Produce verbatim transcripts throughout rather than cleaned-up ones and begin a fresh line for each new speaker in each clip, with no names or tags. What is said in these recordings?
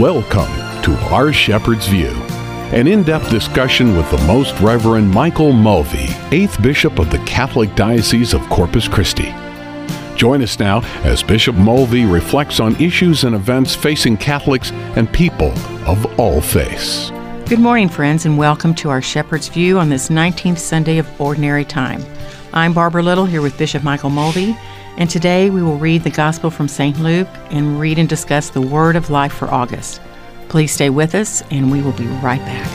Welcome to Our Shepherd's View, an in-depth discussion with the Most Reverend Michael Mulvey, eighth Bishop of the Catholic Diocese of Corpus Christi. Join us now as Bishop Mulvey reflects on issues and events facing Catholics and people of all faiths.
Good morning, friends, and welcome to Our Shepherd's View on this nineteenth Sunday of Ordinary Time. I'm Barbara Little here with Bishop Michael Mulvey, and today we will read the Gospel from Saint Luke and read and discuss the Word of Life for August. Please stay with us, and we will be right back.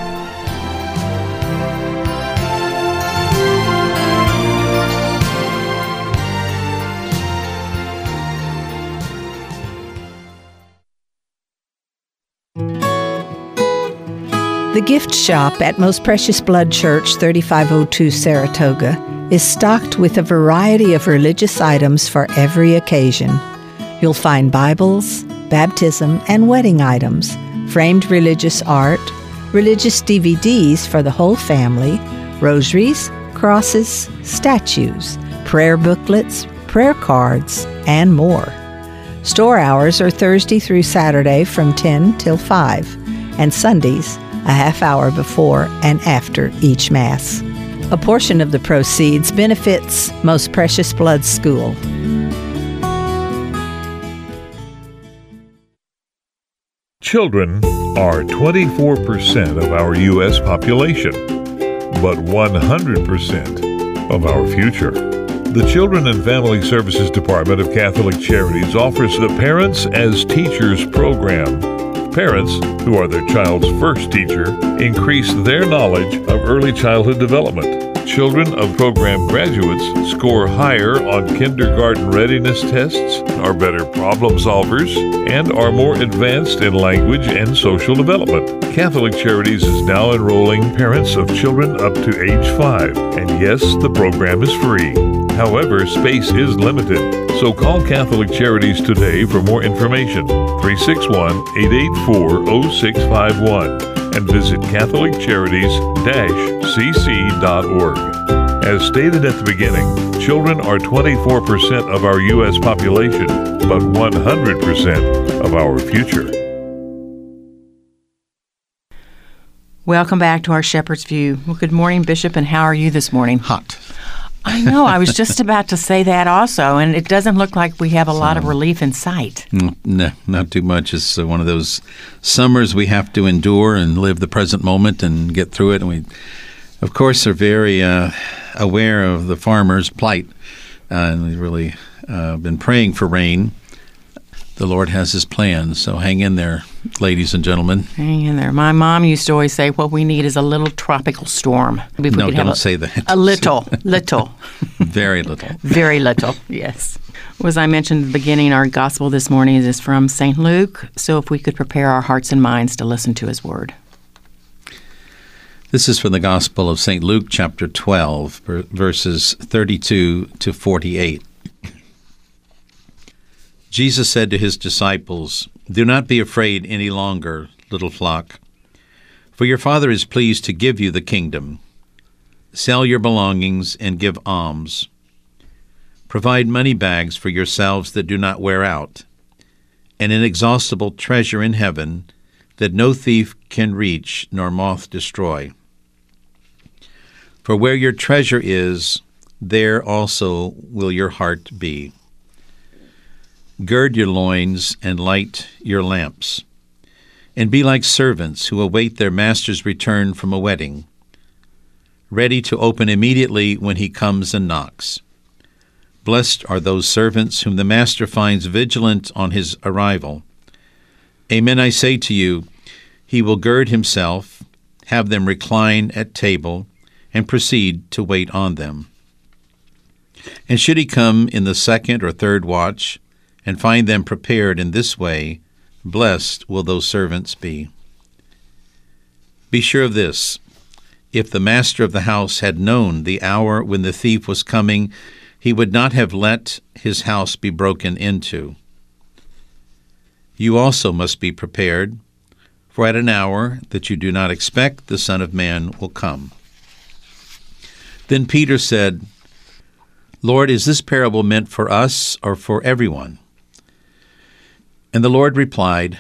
The gift shop at Most Precious Blood Church, thirty-five oh two Saratoga, is stocked with a variety of religious items for every occasion. You'll find Bibles, baptism and wedding items, framed religious art, religious D V Ds for the whole family, rosaries, crosses, statues, prayer booklets, prayer cards, and more. Store hours are Thursday through Saturday from ten till five, and Sundays a half hour before and after each Mass. A portion of the proceeds benefits Most Precious Blood School.
Children are twenty-four percent of our U S population, but one hundred percent of our future. The Children and Family Services Department of Catholic Charities offers the Parents as Teachers program. Parents, who are their child's first teacher, increase their knowledge of early childhood development. Children of program graduates score higher on kindergarten readiness tests, are better problem solvers, and are more advanced in language and social development. Catholic Charities is now enrolling parents of children up to age five, and yes, the program is free. However, space is limited, so call Catholic Charities today for more information, three six one, eight eight four, zero six five one, and visit catholic charities dash c c dot org. As stated at the beginning, children are twenty-four percent of our U S population, but one hundred percent of our future.
Welcome back to Our Shepherd's View. Well, good morning, Bishop, and how are you this morning?
Hot.
I know. I was just about to say that also, and it doesn't look like we have a so, lot of relief in sight.
No, not too much. It's uh, one of those summers we have to endure and live the present moment and get through it. And we, of course, are very uh, aware of the farmers' plight, uh, and we've really uh, been praying for rain. The Lord has His plans, so hang in there, ladies and gentlemen.
Hang in there. My mom used to always say, what we need is a little tropical storm.
If we no, don't a, say that.
A little, little.
Very little.
Very little, yes. Well, as I mentioned at the beginning, our gospel this morning is from Saint Luke, so if we could prepare our hearts and minds to listen to His word.
This is from the Gospel of Saint Luke, chapter twelve, verses thirty-two to forty-eight. Jesus said to His disciples, "Do not be afraid any longer, little flock, for your Father is pleased to give you the kingdom. Sell your belongings and give alms. Provide money bags for yourselves that do not wear out, and an inexhaustible treasure in heaven that no thief can reach nor moth destroy. For where your treasure is, there also will your heart be. Gird your loins and light your lamps, and be like servants who await their master's return from a wedding, ready to open immediately when he comes and knocks. Blessed are those servants whom the master finds vigilant on his arrival. Amen, I say to you, he will gird himself, have them recline at table, and proceed to wait on them. And should he come in the second or third watch, and find them prepared in this way, blessed will those servants be. Be sure of this, if the master of the house had known the hour when the thief was coming, he would not have let his house be broken into. You also must be prepared, for at an hour that you do not expect, the Son of Man will come." Then Peter said, "Lord, is this parable meant for us or for everyone?" And the Lord replied,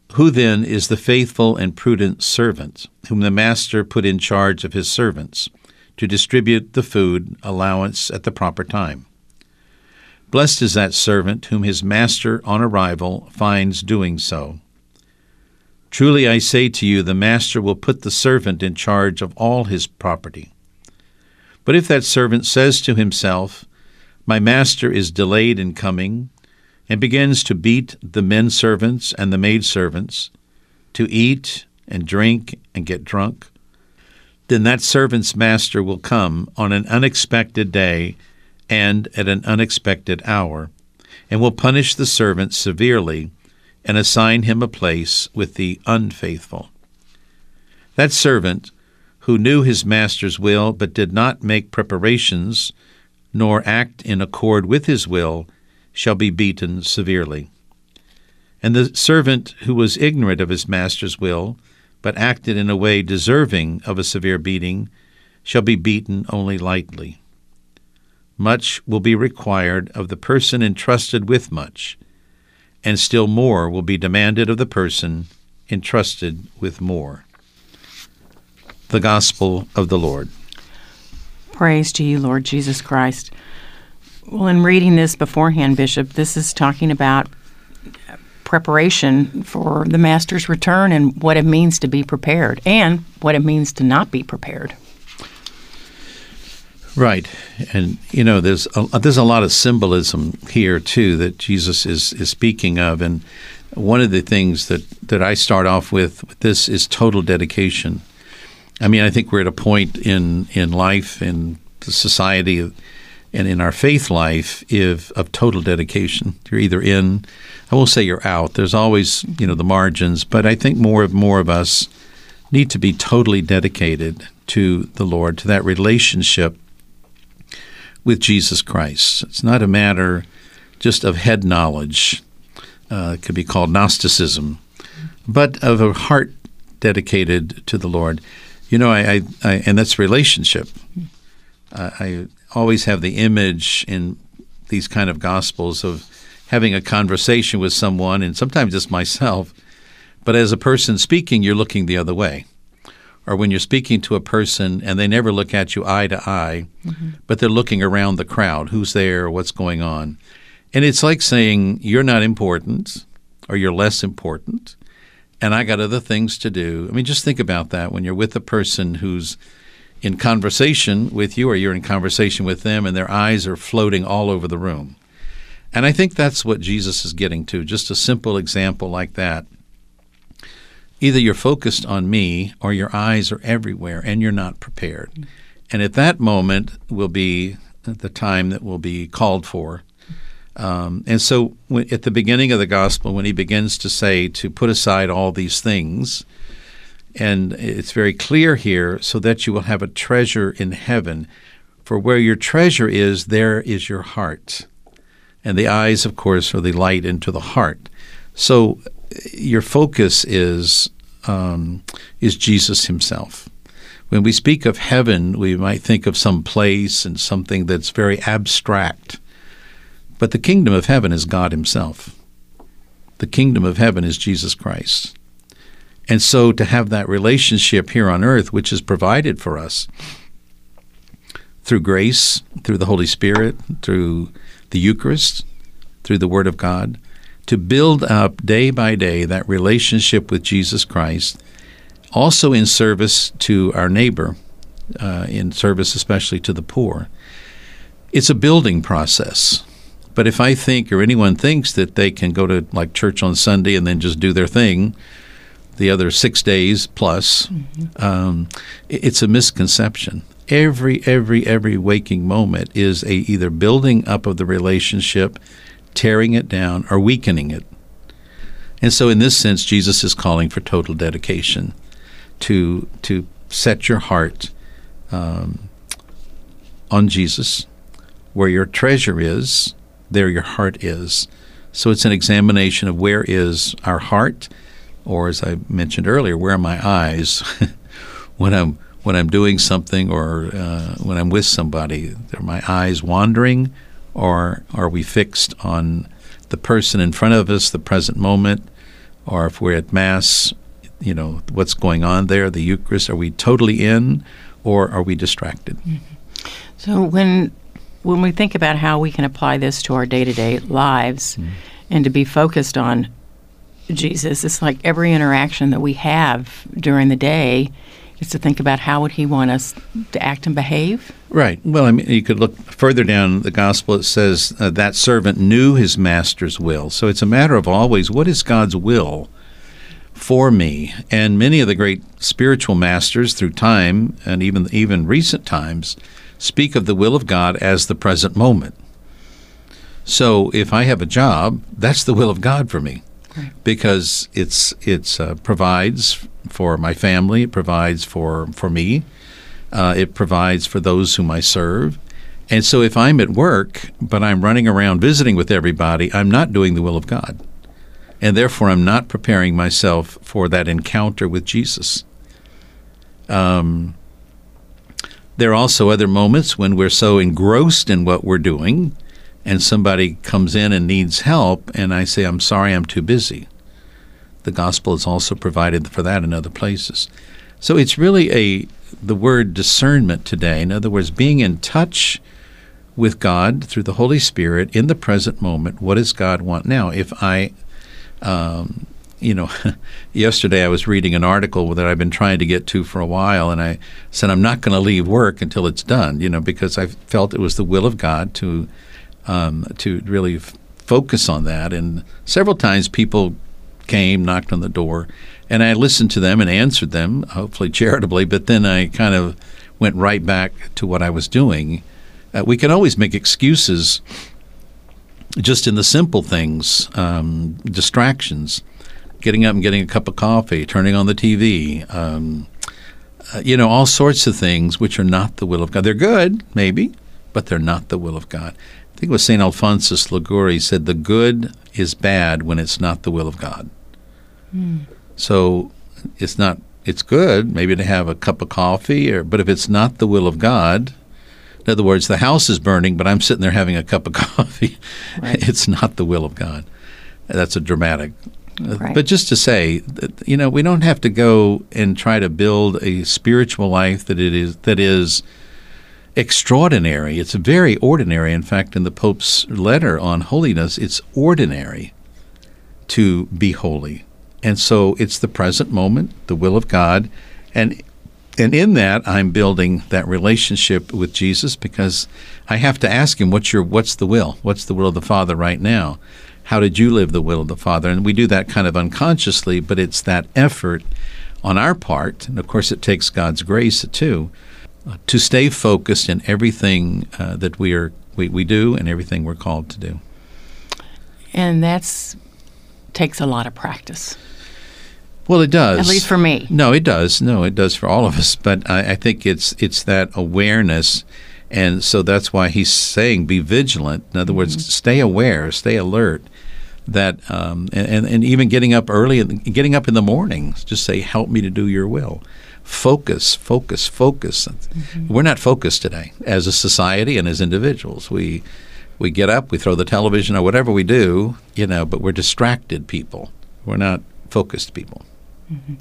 Who then is the faithful and prudent servant, whom the master put in charge of his servants, to distribute the food allowance at the proper time? Blessed is that servant whom his master on arrival finds doing so. Truly I say to you, the master will put the servant in charge of all his property. But if that servant says to himself, My master is delayed in coming, and begins to beat the men servants and the maid servants, to eat and drink and get drunk, then that servant's master will come on an unexpected day and at an unexpected hour, and will punish the servant severely and assign him a place with the unfaithful. That servant, who knew his master's will but did not make preparations nor act in accord with his will, shall be beaten severely. And the servant who was ignorant of his master's will, but acted in a way deserving of a severe beating, shall be beaten only lightly. Much will be required of the person entrusted with much, and still more will be demanded of the person entrusted with more. The Gospel of the Lord.
Praise to you, Lord Jesus Christ. Well, in reading this beforehand, Bishop, this is talking about preparation for the Master's return and what it means to be prepared and what it means to not be prepared.
Right. And, you know, there's a, there's a lot of symbolism here, too, that Jesus is, is speaking of. And one of the things that, that I start off with, with this is total dedication. I mean, I think we're at a point in, in life, in the society, and in our faith life if, of total dedication. You're either in, I won't say you're out. There's always, you know, the margins, but I think more and more of us need to be totally dedicated to the Lord, to that relationship with Jesus Christ. It's not a matter just of head knowledge. Uh, it could be called Gnosticism, but of a heart dedicated to the Lord. You know, I, I, I and that's relationship. Uh, I always have the image in these kind of Gospels of having a conversation with someone, and sometimes it's myself, but as a person speaking, you're looking the other way. Or when you're speaking to a person and they never look at you eye to eye, mm-hmm. but they're looking around the crowd, who's there, what's going on. And it's like saying, you're not important, or you're less important, and I got other things to do. I mean, just think about that when you're with a person who's in conversation with you, or you're in conversation with them, and their eyes are floating all over the room. And I think that's what Jesus is getting to, just a simple example like that. Either you're focused on me, or your eyes are everywhere, and you're not prepared. And at that moment will be the time that will be called for. Um, and so when, at the beginning of the gospel, when he begins to say to put aside all these things, and it's very clear here, so that you will have a treasure in heaven. For where your treasure is, there is your heart. And the eyes, of course, are the light into the heart. So your focus is um, is Jesus himself. When we speak of heaven, we might think of some place and something that's very abstract. But the kingdom of heaven is God himself. The kingdom of heaven is Jesus Christ. And so to have that relationship here on earth, which is provided for us through grace, through the Holy Spirit, through the Eucharist, through the Word of God, to build up day by day that relationship with Jesus Christ, also in service to our neighbor, uh, in service especially to the poor. It's a building process. But if I think, or anyone thinks, that they can go to like church on Sunday and then just do their thing the other six days plus, mm-hmm. um, it's a misconception. Every, every, every waking moment is a either building up of the relationship, tearing it down, or weakening it. And so in this sense, Jesus is calling for total dedication, to to set your heart um, on Jesus. Where your treasure is, there your heart is. So it's an examination of where is our heart, or as I mentioned earlier, where are my eyes when I'm when I'm doing something, or uh, when I'm with somebody. Are my eyes wandering, or are we fixed on the person in front of us, the present moment, or if we're at Mass, you know, what's going on there, the Eucharist, are we totally in, or are we distracted?
Mm-hmm. So when when we think about how we can apply this to our day-to-day lives mm-hmm. and to be focused on Jesus, it's like every interaction that we have during the day is to think about how would he want us to act and behave.
Right. Well, I mean, you could look further down the gospel. It says uh, that servant knew his master's will. So it's a matter of always, what is God's will for me? And many of the great spiritual masters through time, and even even recent times, speak of the will of God as the present moment. So if I have a job, that's the will of God for me. Right. Because it's it's uh, provides for my family, it provides for, for me, uh, it provides for those whom I serve. And so if I'm at work, but I'm running around visiting with everybody, I'm not doing the will of God. And therefore I'm not preparing myself for that encounter with Jesus. Um, there are also other moments when we're so engrossed in what we're doing, and somebody comes in and needs help, and I say, I'm sorry, I'm too busy. The gospel is also provided for that in other places. So it's really a the word discernment today. In other words, being in touch with God through the Holy Spirit in the present moment. What does God want now? If I, um, you know, yesterday I was reading an article that I've been trying to get to for a while, and I said I'm not going to leave work until it's done, you know, because I felt it was the will of God to Um, to really f- focus on that. And several times people came, knocked on the door, and I listened to them and answered them, hopefully charitably, but then I kind of went right back to what I was doing. Uh, we can always make excuses just in the simple things, um, distractions, getting up and getting a cup of coffee, turning on the T V, um, uh, you know, all sorts of things which are not the will of God. They're good, maybe, but they're not the will of God. I think it was Saint Alphonsus Liguori said, the good is bad when it's not the will of God. Mm. So it's not, it's good maybe to have a cup of coffee, or but if it's not the will of God, in other words, the house is burning, but I'm sitting there having a cup of coffee, right. It's not the will of God. That's a dramatic. Right. But just to say, that, you know, we don't have to go and try to build a spiritual life that it is that is extraordinary. It's very ordinary. In fact, in the Pope's letter on holiness, it's ordinary to be holy. And so it's the present moment, the will of God, and and in that I'm building that relationship with Jesus, because I have to ask him, what's your what's the will? What's the will of the Father right now? How did you live the will of the Father? And we do that kind of unconsciously, but it's that effort on our part, and of course it takes God's grace too, to stay focused in everything uh, that we are we, we do and everything we're called to do.
And that's takes a lot of practice.
Well, it does.
At least for me.
No, it does. No, it does for all of us. But I, I think it's it's that awareness, and so that's why he's saying be vigilant. In other mm-hmm. words, stay aware, stay alert. That um, and and even getting up early and getting up in the morning, just say, "Help me to do your will." Focus, focus, focus. Mm-hmm. We're not focused today as a society and as individuals. We we get up, we throw the television or whatever we do, you know, but we're distracted people. We're not focused people.
Mm-hmm.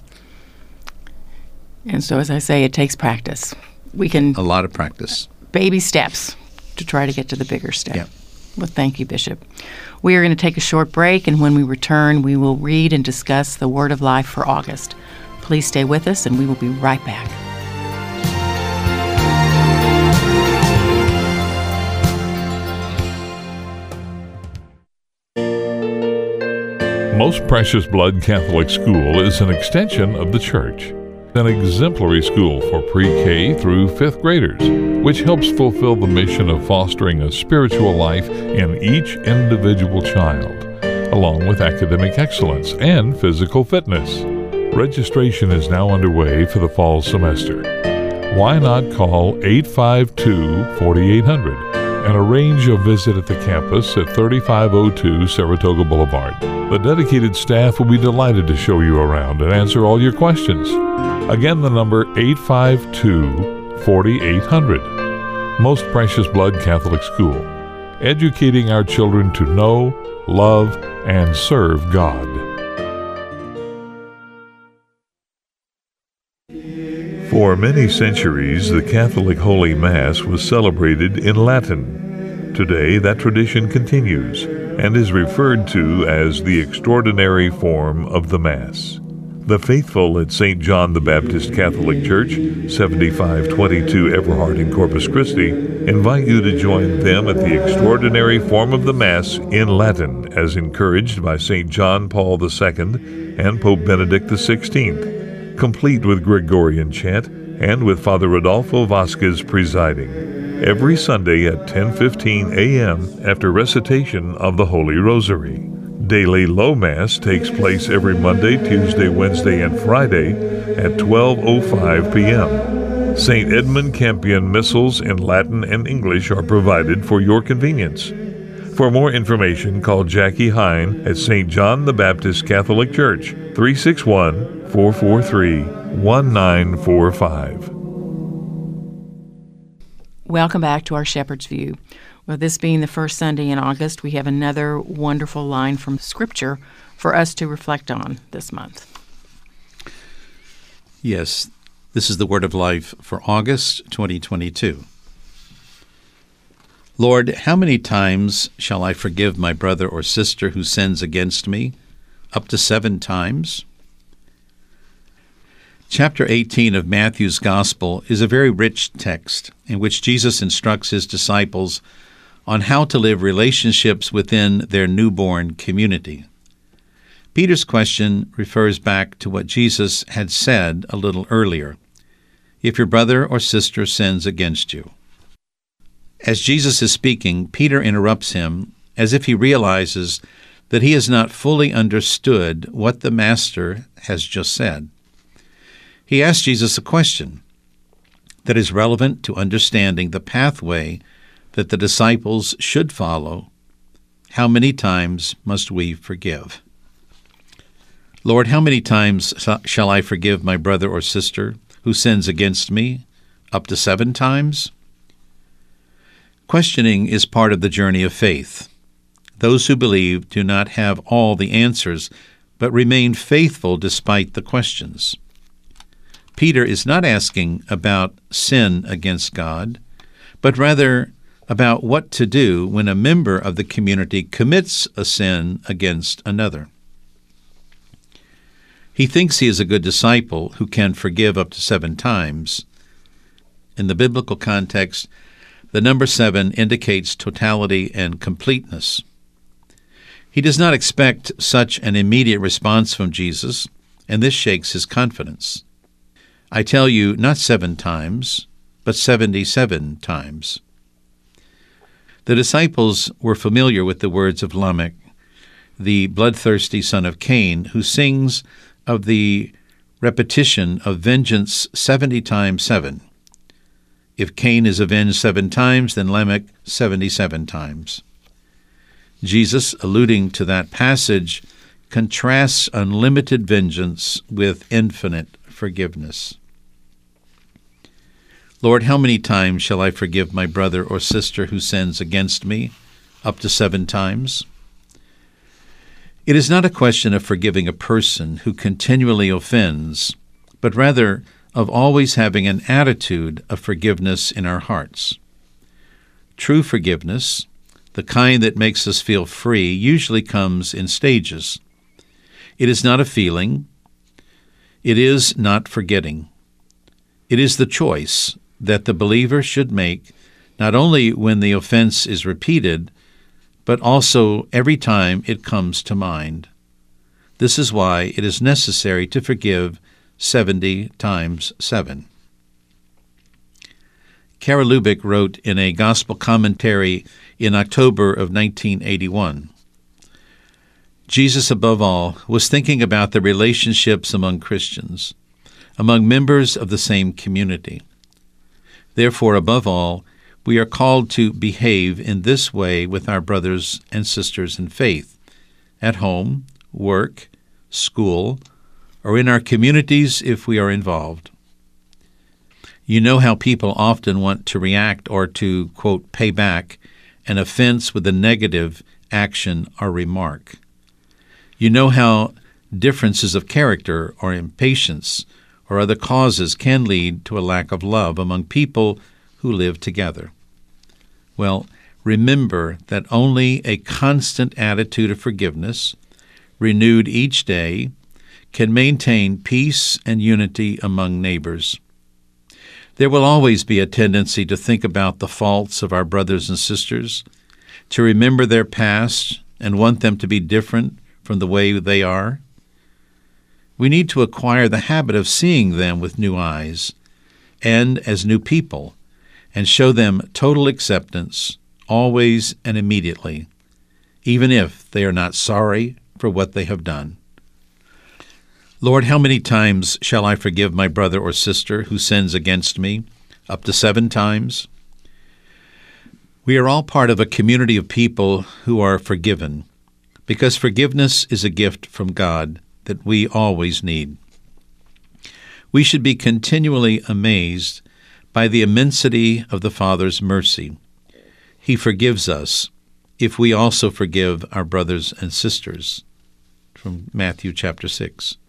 And so, as I say, it takes practice. We can
a lot of practice,
baby steps to try to get to the bigger step.
Yeah.
Well, thank you, Bishop. We are going to take a short break, and when we return, we will read and discuss the Word of Life for August. Please stay with us, and we will be right back.
Most Precious Blood Catholic School is an extension of the Church, an exemplary school for pre-K through fifth graders, which helps fulfill the mission of fostering a spiritual life in each individual child, along with academic excellence and physical fitness. Registration is now underway for the fall semester. Why not call eight five two, four eight zero zero and arrange a visit at the campus at thirty-five oh two Saratoga Boulevard. The dedicated staff will be delighted to show you around and answer all your questions. Again, the number eight five two, four eight zero zero. Most Precious Blood Catholic School, educating our children to know, love, and serve God. For many centuries, the Catholic Holy Mass was celebrated in Latin. Today, that tradition continues and is referred to as the extraordinary form of the Mass. The faithful at Saint John the Baptist Catholic Church, seventy-five twenty-two Everhart in Corpus Christi, invite you to join them at the extraordinary form of the Mass in Latin, as encouraged by Saint John Paul the Second and Pope Benedict the Sixteenth, complete with Gregorian chant and with Father Rodolfo Vasquez presiding, every Sunday at ten fifteen a.m. after recitation of the Holy Rosary. Daily Low Mass takes place every Monday, Tuesday, Wednesday, and Friday at twelve oh five p.m. Saint Edmund Campion missals in Latin and English are provided for your convenience. For more information, call Jackie Hine at Saint John the Baptist Catholic Church, three six one, four four three, one nine four five.
Welcome back to our Shepherd's View. Well, this being the first Sunday in August, we have another wonderful line from Scripture for us to reflect on this month.
Yes, this is the Word of Life for August twenty twenty-two. Lord, how many times shall I forgive my brother or sister who sins against me? Up to seven times? Chapter eighteen of Matthew's Gospel is a very rich text in which Jesus instructs his disciples on how to live relationships within their newborn community. Peter's question refers back to what Jesus had said a little earlier, "If your brother or sister sins against you." As Jesus is speaking, Peter interrupts him as if he realizes that he has not fully understood what the Master has just said. He asks Jesus a question that is relevant to understanding the pathway that the disciples should follow. How many times must we forgive? Lord, how many times shall I forgive my brother or sister who sins against me? Up to seven times? Questioning is part of the journey of faith. Those who believe do not have all the answers, but remain faithful despite the questions. Peter is not asking about sin against God, but rather about what to do when a member of the community commits a sin against another. He thinks he is a good disciple who can forgive up to seven times. In the biblical context, the number seven indicates totality and completeness. He does not expect such an immediate response from Jesus, and this shakes his confidence. I tell you, not seven times, but seventy-seven times. The disciples were familiar with the words of Lamech, the bloodthirsty son of Cain, who sings of the repetition of vengeance seventy times seven. If Cain is avenged seven times, then Lamech seventy-seven times. Jesus, alluding to that passage, contrasts unlimited vengeance with infinite forgiveness. Lord, how many times shall I forgive my brother or sister who sins against me? Up to seven times? It is not a question of forgiving a person who continually offends, but rather of always having an attitude of forgiveness in our hearts. True forgiveness, the kind that makes us feel free, usually comes in stages. It is not a feeling. It is not forgetting. It is the choice that the believer should make, not only when the offense is repeated, but also every time it comes to mind. This is why it is necessary to forgive seventy times seven. Kara Lubick wrote in a gospel commentary in October of nineteen eighty-one, Jesus, above all, was thinking about the relationships among Christians, among members of the same community. Therefore, above all, we are called to behave in this way with our brothers and sisters in faith, at home, work, school, or in our communities if we are involved. You know how people often want to react or to, quote, pay back an offense with a negative action or remark. You know how differences of character or impatience or other causes can lead to a lack of love among people who live together. Well, remember that only a constant attitude of forgiveness, renewed each day, can maintain peace and unity among neighbors. There will always be a tendency to think about the faults of our brothers and sisters, to remember their past and want them to be different from the way they are. We need to acquire the habit of seeing them with new eyes and as new people, and show them total acceptance, always and immediately, even if they are not sorry for what they have done. Lord, how many times shall I forgive my brother or sister who sins against me? Up to seven times? We are all part of a community of people who are forgiven, because forgiveness is a gift from God that we always need. We should be continually amazed by the immensity of the Father's mercy. He forgives us if we also forgive our brothers and sisters, from Matthew chapter six.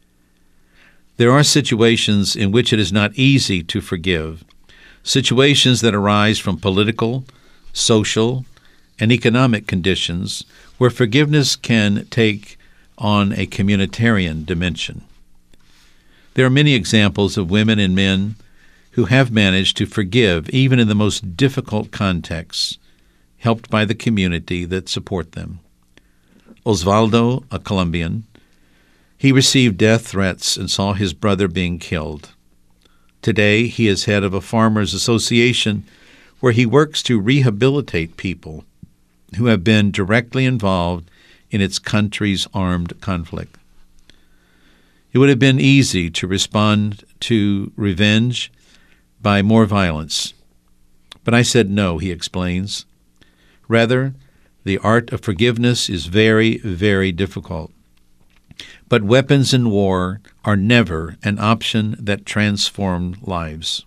There are situations in which it is not easy to forgive, situations that arise from political, social, and economic conditions where forgiveness can take on a communitarian dimension. There are many examples of women and men who have managed to forgive even in the most difficult contexts, helped by the community that support them. Osvaldo, a Colombian, he received death threats and saw his brother being killed. Today, he is head of a farmers' association where he works to rehabilitate people who have been directly involved in its country's armed conflict. It would have been easy to respond to revenge by more violence. But I said no, he explains. Rather, the art of forgiveness is very, very difficult. But weapons in war are never an option that transform lives.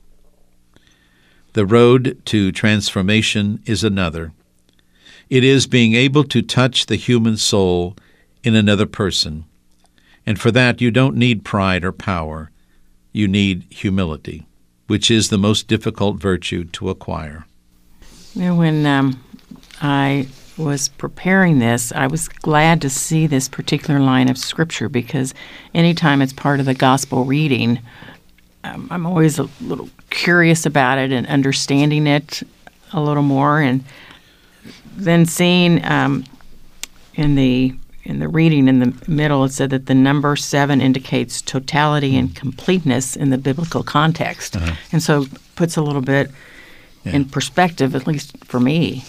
The road to transformation is another. It is being able to touch the human soul in another person. And for that, you don't need pride or power. You need humility, which is the most difficult virtue to acquire.
You know, when um, I was preparing this, I was glad to see this particular line of Scripture, because anytime it's part of the gospel reading, um, I'm always a little curious about it and understanding it a little more. And then seeing um, in the in the reading in the middle, it said that the number seven indicates totality and completeness in the biblical context, uh-huh. and so puts a little bit yeah. in perspective, at least for me.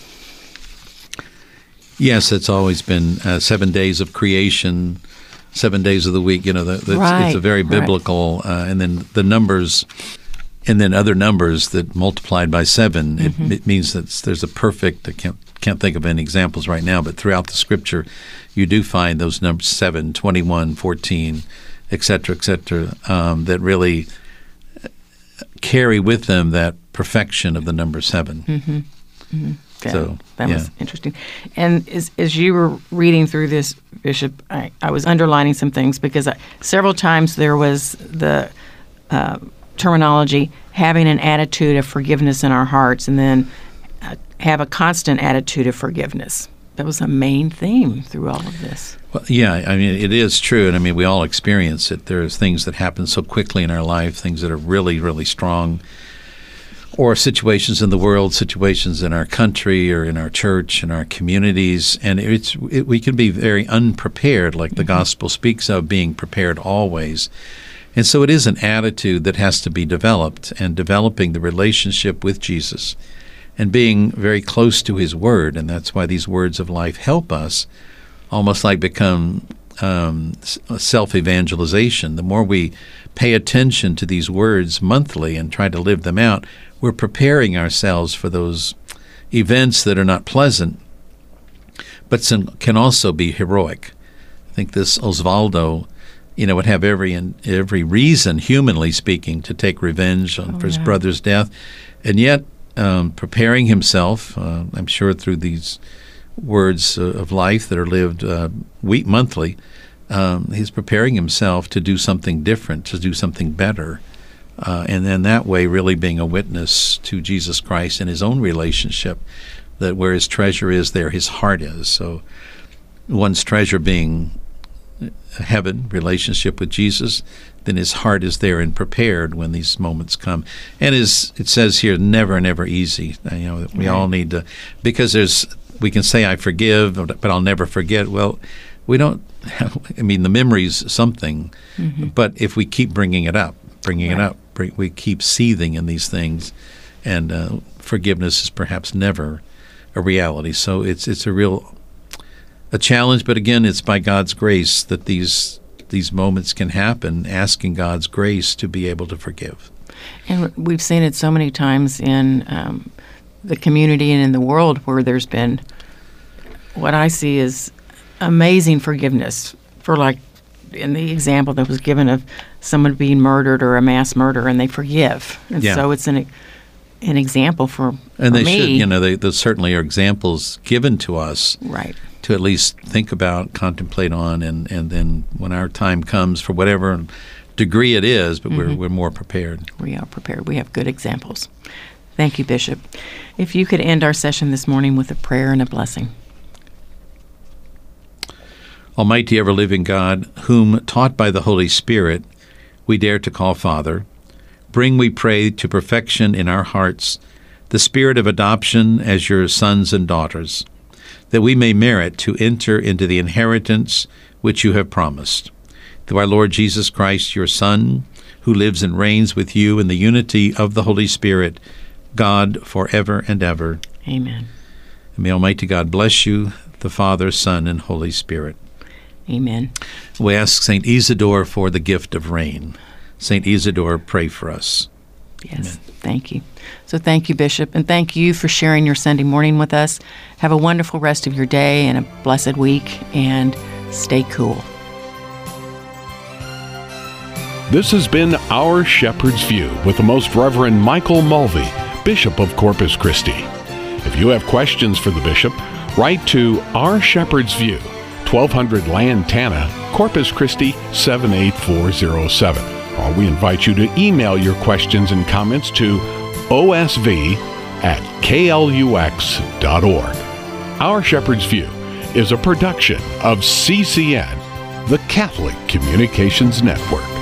Yes, it's always been uh, seven days of creation, seven days of the week. You know, the, the,
right,
it's, it's a very biblical, right. uh, and then the numbers, and then other numbers that multiplied by seven. Mm-hmm. It, it means that there's a perfect. I can't can't think of any examples right now, but throughout the Scripture, you do find those numbers seven, twenty-one, fourteen, et cetera, et cetera, um, that really carry with them that perfection of the number seven.
Mm-hmm. Mm-hmm. Yeah,
so
that
yeah.
was interesting. And as, as you were reading through this, Bishop, I, I was underlining some things, because I, several times there was the uh, terminology, having an attitude of forgiveness in our hearts, and then uh, have a constant attitude of forgiveness. That was a main theme through all of this.
Well, yeah, I mean, it is true, and I mean, we all experience it. There's things that happen so quickly in our life, things that are really, really strong, or situations in the world, situations in our country or in our church, in our communities, and it's it, we can be very unprepared, like the mm-hmm. gospel speaks of being prepared always. And so it is an attitude that has to be developed, and developing the relationship with Jesus and being very close to His Word, and that's why these words of life help us almost like become um, self-evangelization. The more we pay attention to these words monthly and try to live them out, we're preparing ourselves for those events that are not pleasant, but some, can also be heroic. I think this Osvaldo, you know, would have every every reason, humanly speaking, to take revenge on, oh, for his yeah. brother's death, and yet um, preparing himself, uh, I'm sure through these words uh, of life that are lived uh, week monthly, um, he's preparing himself to do something different, to do something better. Uh, and then that way really being a witness to Jesus Christ in his own relationship, that where his treasure is, there his heart is. So one's treasure being heaven, relationship with Jesus, then his heart is there and prepared when these moments come. And as it says here, never, never easy. You know, we right. all need to, because there's, we can say I forgive, but I'll never forget. Well, we don't, I mean, the memory's something, mm-hmm. but if we keep bringing it up, bringing right. it up, bring, we keep seething in these things, and uh, forgiveness is perhaps never a reality. So it's it's a real a challenge, but again, it's by God's grace that these these moments can happen, asking God's grace to be able to forgive.
And we've seen it so many times in um, the community and in the world where there's been what I see is amazing forgiveness for, like, in the example that was given of someone being murdered or a mass murder, and they forgive. And
yeah.
so it's an an example for,
and
for
they
me.
should, you know, they, there certainly are examples given to us,
right,
to at least think about, contemplate on, and, and then when our time comes, for whatever degree it is, but mm-hmm. we're we're more prepared.
We are prepared. We have good examples. Thank you, Bishop. If you could end our session this morning with a prayer and a blessing.
Almighty ever-living God, whom, taught by the Holy Spirit, we dare to call Father, bring, we pray, to perfection in our hearts the spirit of adoption as your sons and daughters, that we may merit to enter into the inheritance which you have promised. Through our Lord Jesus Christ, your Son, who lives and reigns with you in the unity of the Holy Spirit, God, forever and ever.
Amen.
And may Almighty God bless you, the Father, Son, and Holy Spirit.
Amen.
We ask Saint Isidore for the gift of rain. Saint Isidore, pray for us.
Yes,
Amen.
Thank you. So thank you, Bishop, and thank you for sharing your Sunday morning with us. Have a wonderful rest of your day and a blessed week, and stay cool.
This has been Our Shepherd's View with the Most Reverend Michael Mulvey, Bishop of Corpus Christi. If you have questions for the Bishop, write to Our Shepherd's View, twelve hundred Lantana, Corpus Christi seven eight four zero seven. Or we invite you to email your questions and comments to O S V at K L U X dot org. Our Shepherd's View is a production of C C N, the Catholic Communications Network.